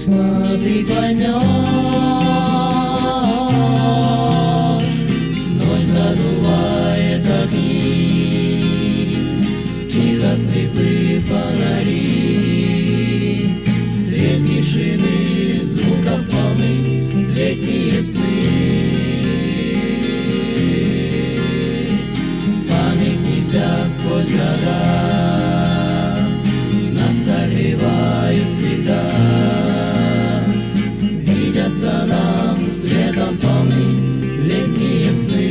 конечно, ты поймешь, ночь задувает огни, тихо слепые фонари, свет тишины, звуков волны, летние сны. Память нельзя сквозь года, нас согревают всегда, видятся нам светом полны летние сны.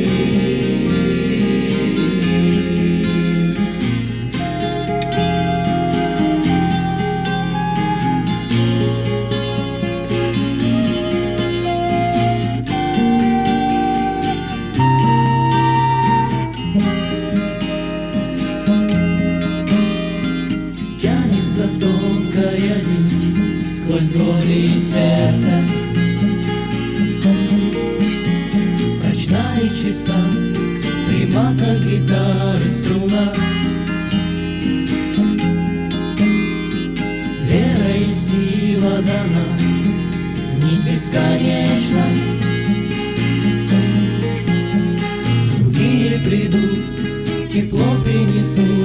Тянется тонкая нить сквозь годы и сердце, прочна и чиста, пряма как гитары струна. Вера и сила дана, нить бесконечна. Другие придут, тепло принесут,